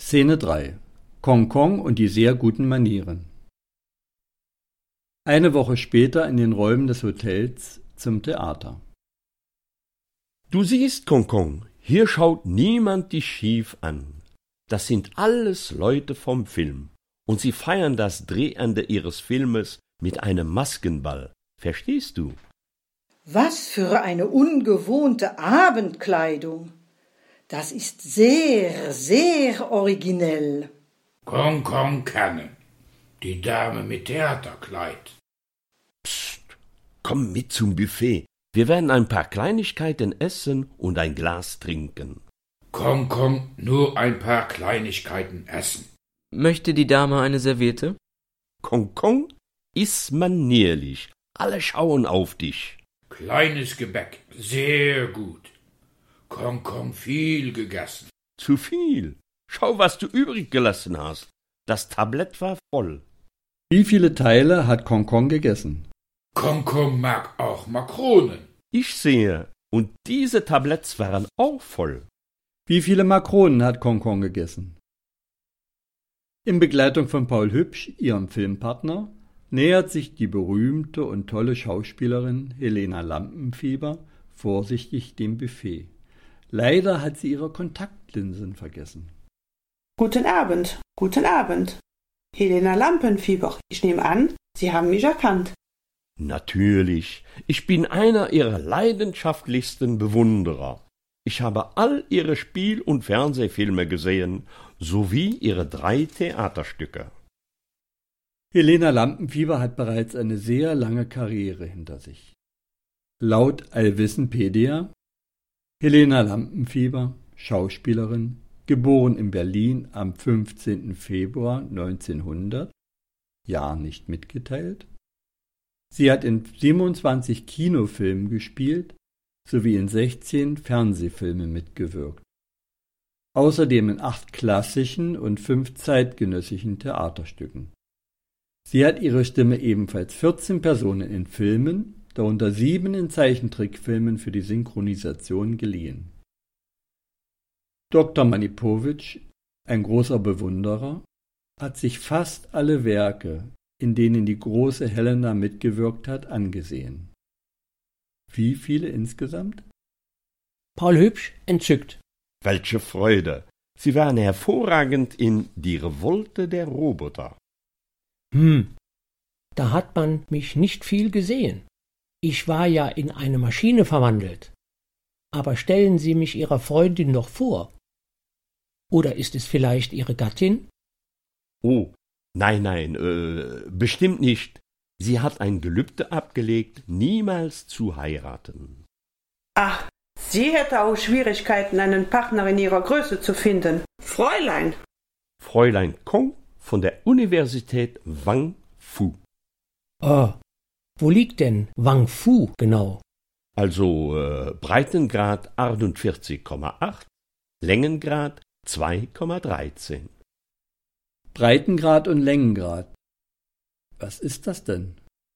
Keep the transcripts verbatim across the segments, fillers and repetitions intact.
Szene drei. Kong-Kong und die sehr guten Manieren. Eine Woche später in den Räumen des Hotels zum Theater. Du siehst, Kong-Kong, hier schaut niemand dich schief an. Das sind alles Leute vom Film, und sie feiern das Drehende ihres Filmes mit einem Maskenball. Verstehst du? Was für eine ungewohnte Abendkleidung. Das ist sehr, sehr originell. Kong-Kong kennen. Die Dame mit Theaterkleid. Psst, komm mit zum Buffet. Wir werden ein paar Kleinigkeiten essen und ein Glas trinken. Kong-Kong, nur ein paar Kleinigkeiten essen. Möchte die Dame eine Serviette? Kong-Kong, iss manierlich. Alle schauen auf dich. Kleines Gebäck, sehr gut. Kong-Kong, viel gegessen. Zu viel. Schau, was du übrig gelassen hast. Das Tablett war voll. Wie viele Teile hat Kong-Kong gegessen? Kong-Kong mag auch Makronen. Ich sehe, und diese Tabletts waren auch voll. Wie viele Makronen hat Kong-Kong gegessen? In Begleitung von Paul Hübsch, ihrem Filmpartner, nähert sich die berühmte und tolle Schauspielerin Helena Lampenfieber vorsichtig dem Buffet. Leider hat sie ihre Kontaktlinsen vergessen. Guten Abend, guten Abend. Helena Lampenfieber, ich nehme an, Sie haben mich erkannt. Natürlich, ich bin einer Ihrer leidenschaftlichsten Bewunderer. Ich habe all Ihre Spiel- und Fernsehfilme gesehen, sowie Ihre drei Theaterstücke. Helena Lampenfieber hat bereits eine sehr lange Karriere hinter sich. Laut Allwissenpedia: Helena Lampenfieber, Schauspielerin, geboren in Berlin am fünfzehnten Februar neunzehnhundert, Jahr nicht mitgeteilt. Sie hat in siebenundzwanzig Kinofilmen gespielt, sowie in sechzehn Fernsehfilmen mitgewirkt. Außerdem in acht klassischen und fünf zeitgenössischen Theaterstücken. Sie hat ihre Stimme ebenfalls vierzehn Personen in Filmen, darunter sieben in Zeichentrickfilmen für die Synchronisation geliehen. Doktor Manipowitsch, ein großer Bewunderer, hat sich fast alle Werke, in denen die große Helena mitgewirkt hat, angesehen. Wie viele insgesamt? Paul Hübsch entzückt. Welche Freude! Sie waren hervorragend in Die Revolte der Roboter. Hm, da hat man mich nicht viel gesehen. Ich war ja in eine Maschine verwandelt. Aber stellen Sie mich Ihrer Freundin noch vor. Oder ist es vielleicht Ihre Gattin? Oh, nein, nein, äh, bestimmt nicht. Sie hat ein Gelübde abgelegt, niemals zu heiraten. Ach, sie hätte auch Schwierigkeiten, einen Partner in ihrer Größe zu finden. Fräulein. Fräulein Kong von der Universität Wang Fu. Oh, wo liegt denn Wang Fu genau? Also äh, Breitengrad achtundvierzig Komma acht, Längengrad zwei Komma dreizehn. Breitengrad und Längengrad. Was ist das denn?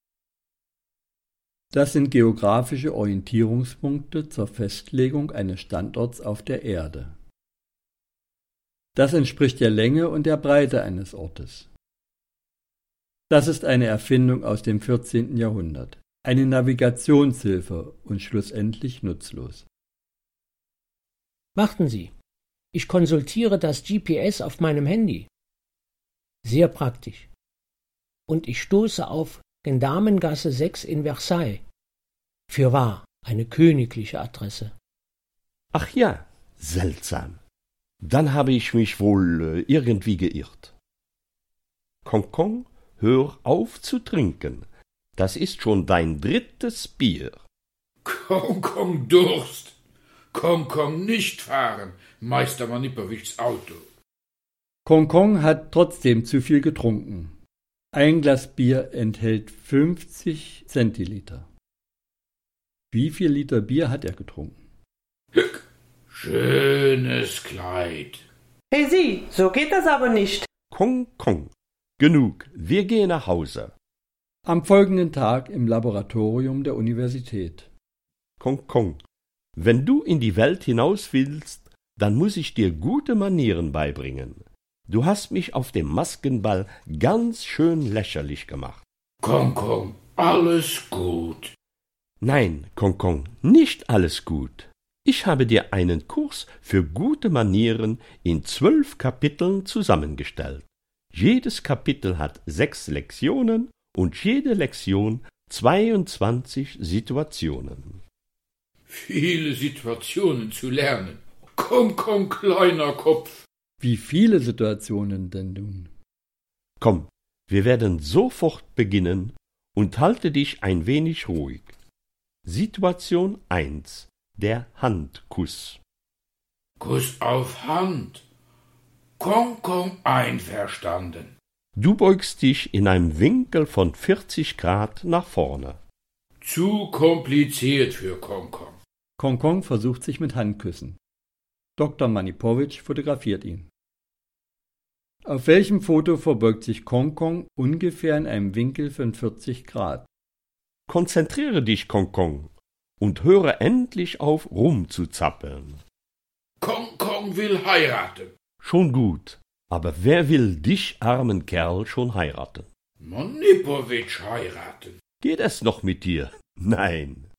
Das sind geografische Orientierungspunkte zur Festlegung eines Standorts auf der Erde. Das entspricht der Länge und der Breite eines Ortes. Das ist eine Erfindung aus dem vierzehnten Jahrhundert, eine Navigationshilfe und schlussendlich nutzlos. Warten Sie, ich konsultiere das G P S auf meinem Handy. Sehr praktisch. Und ich stoße auf Gendarmengasse sechs in Versailles. Fürwahr, eine königliche Adresse. Ach ja, seltsam. Dann habe ich mich wohl äh, irgendwie geirrt. Kong-Kong, hör auf zu trinken. Das ist schon dein drittes Bier. Kong-Kong Durst. Kong-Kong nicht fahren, Meister Manipowitschs Auto. Kong-Kong hat trotzdem zu viel getrunken. Ein Glas Bier enthält fünfzig Zentiliter. Wie viel Liter Bier hat er getrunken? Schönes Kleid. Hey Sie, so geht das aber nicht. Kong-Kong, genug, wir gehen nach Hause. Am folgenden Tag im Laboratorium der Universität. Kong-Kong, wenn du in die Welt hinaus willst, dann muss ich dir gute Manieren beibringen. Du hast mich auf dem Maskenball ganz schön lächerlich gemacht. Konkon, alles gut. Nein, Konkon, nicht alles gut. Ich habe dir einen Kurs für gute Manieren in zwölf Kapiteln zusammengestellt. Jedes Kapitel hat sechs Lektionen und jede Lektion zweiundzwanzig Situationen. Viele Situationen zu lernen. Konkon, kleiner Kopf. Wie viele Situationen denn nun? Komm, wir werden sofort beginnen und halte dich ein wenig ruhig. Situation eins. Der Handkuss. Kuss auf Hand. Konkon einverstanden. Du beugst dich in einem Winkel von vierzig Grad nach vorne. Zu kompliziert für Konkon. Konkon versucht sich mit Handküssen. Doktor Manipowitsch fotografiert ihn. Auf welchem Foto verbeugt sich Konkon ungefähr in einem Winkel von vierzig Grad? Konzentriere dich, Konkon, und höre endlich auf, rumzuzappeln. Konkon will heiraten. Schon gut, aber wer will dich, armen Kerl, schon heiraten? Manipowitsch heiraten. Geht es noch mit dir? Nein.